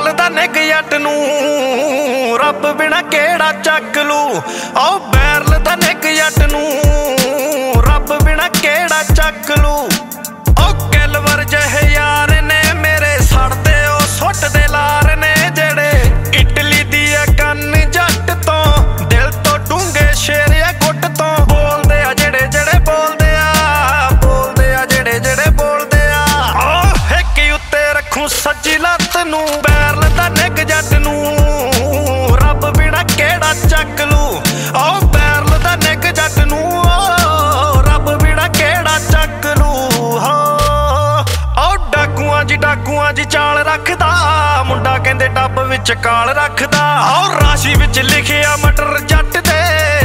Barrel ਦਾ ਨਿੱਘ ਜੱਟ ਨੂੰ ਰੱਬ ਬਿਨਾ ਕਿਹੜਾ ਚੱਕ ਲੂ। ਓ ਬੈਰਲ ਦਾ ਨਿੱਘ ਜੱਟ ਨੂੰ ਰੱਬ ਬਿਨਾ ਕਿਹੜਾ ਚੱਕ ਲੂ। ਓ ਕਿਲਵਰ ਜਿਹੇ ਯਾਰ ਨੇ ਮੇਰੇ ਸੜਦੇ ਉਹ ਸੁੱਟਦੇ ਲਾਰ ਨੇ ਜਿਹੜੇ ਇਟਲੀ ਦੀ ਆ ਕੰਨ ਜੱਟ ਤੋਂ ਦਿਲ ਤੋਂ ਡੂੰਘੇ ਸ਼ੇਰ ਆ ਗੁੱਟ ਤੋਂ ਬੋਲਦੇ ਆ ਜਿਹੜੇ ਜਿਹੜੇ ਬੋਲਦੇ ਆ ਬੋਲਦੇ ਆ ਜਿਹੜੇ ਜਿਹੜੇ ਬੋਲਦੇ ਆ। ਓ ਹਿੱਕ ਉੱਤੇ ਰੱਖੂ ਸੱਜੀ ਲੱਤ ਨੂੰ ਬੈਰਲ ਦਾ ਨਿੱਘ ਜੱਟ ਨੂੰ ਰੱਬ ਬਿਨਾ ਕਿਹੜਾ ਚੱਕ ਲੂ। ਓ ਬੈਰਲ ਦਾ ਨਿੱਘ ਜੱਟ ਨੂੰ ਰੱਬ ਬਿਨਾ ਕਿਹੜਾ ਚੱਕ ਲੂ। ਡਾਕੂਆਂ ਜੀ ਚਾਲ ਰੱਖਦਾ ਮੁੰਡਾ ਕਹਿੰਦੇ ਟੱਬ ਵਿੱਚ ਕਾਲ ਰੱਖਦਾ। ਓ ਰਾਸ਼ੀ ਵਿੱਚ ਲਿਖਿਆ ਮਟਰ ਜੱਟ